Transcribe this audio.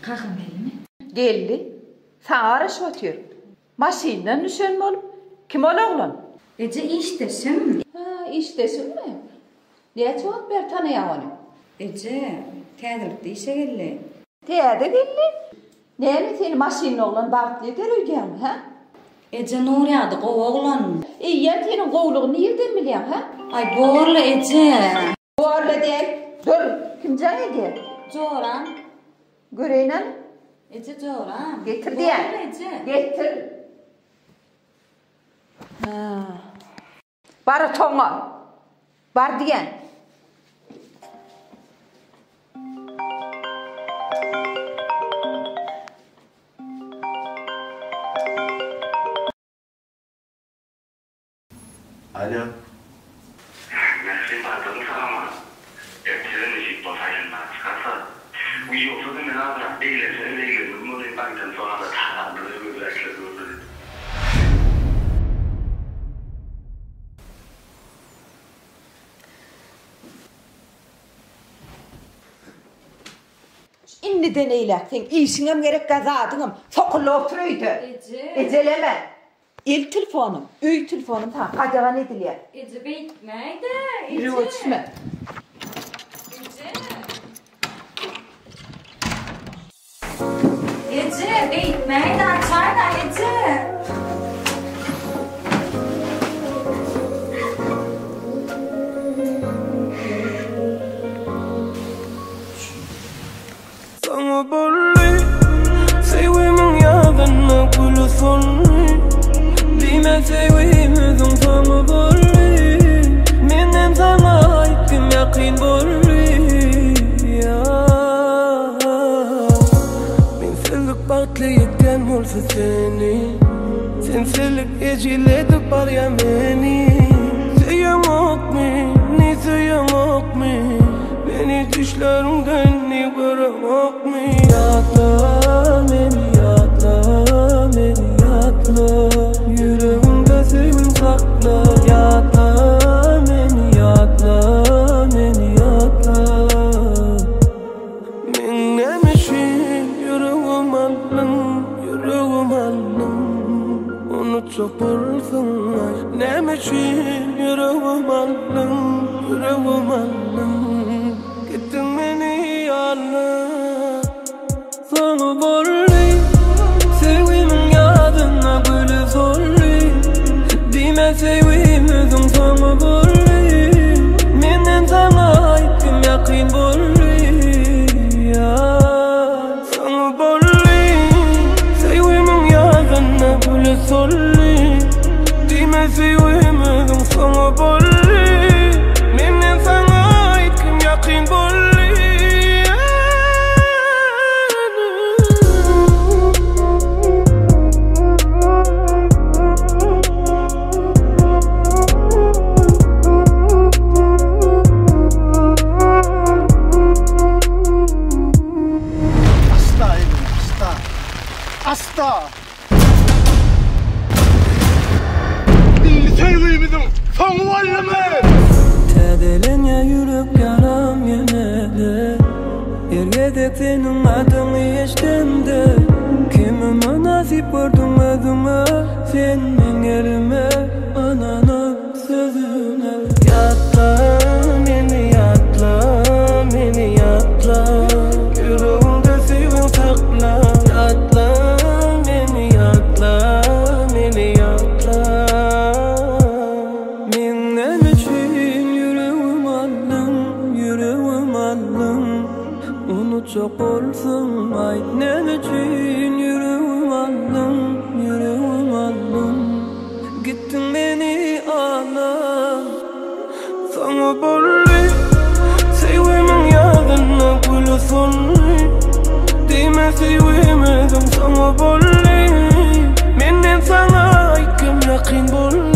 Kakam geldi mi? Geldi. Sana araşıp oturuyorum. Maşinle nişanlı olup. Kim ol oğlum? Ece iştesin mi? Ha, iştesin mi? Niye cevap ver tanıyan onu? Ece, tədrikdə işe geldi. Teyade geldi. Neyini seni maşinle oğlan bağıtlıya deröydüğüm ha? Ece Nuriyadı qov oğlan. İyi senin kovluğunu nereden biliyorsun ha? Ay borla Ece. Doğru değil. Dur. Kim can ediyor? Coran. Göreynen. Ece Coran. Getir diye. Borla Ece. Getir. Ha. Barı toğma. Bar diyen. Alo. Sen baktın sana Epçiden eşit basayınlar çıkarsa bu yoksa da ben abrak değilim sen değilim bunları baktın sonra da taranları böyle ekledim. İndi deneylersin. İşine gerek kazadınım. Sokulu oturuydu. Ece. Eceleme. İl telefonum. Üy telefonum. Tamam. Acaba ne diliyor? Ece bekmeydi. Yürü uçma. Ece bekmeydi. Açar da Ece. Sana borli Sevimim yağdığına kulü sonli Dime sevimizim sana borli Menem sana aytım yakin borli Men sellik bağıtlı yekten olsa seni Sen sellik eciledip bar ya meni Seyamak meni, seyamak meni Beni düşlerimden ne bırakmak mı? Yatla beni yatla, beni yatla Yüreğimde sevim sakla Yatla beni yatla, beni yatla Men nemişim yüreğim aldım, yüreğim aldım Onu çok bulsun ay Nemişim yüreğim aldım, yüreğim aldım Gittin beni yalnız Sana borli Sevimin yadına böyle zorli Dime sevimizim sana borli Menem sana aytım yakin borli Sana borli Sevimin yadına böyle zorli Dime sevimizim sana borli Menem sana aytım yakin borli Asla. Sevimizim son varlığımı. Tədelen ya yürüp yaram yenede Ergedek senin adını eştemde Kimime nasip gördüm adıma Senin yerime ananın sözüne Yatla beni yatla, beni yatla Yüreğimde sevim sakla Yatla beni yatla, beni yatla Benim için yüreğim aldım, yüreğim aldım Onu çok olsun ay Ne için yüreğim aldım, yüreğim aldım Gittin beni ağla Sana borli Sevimin yağdığına kulü sonli Dime sevimizim sana borli Menem sana aytım yakin borli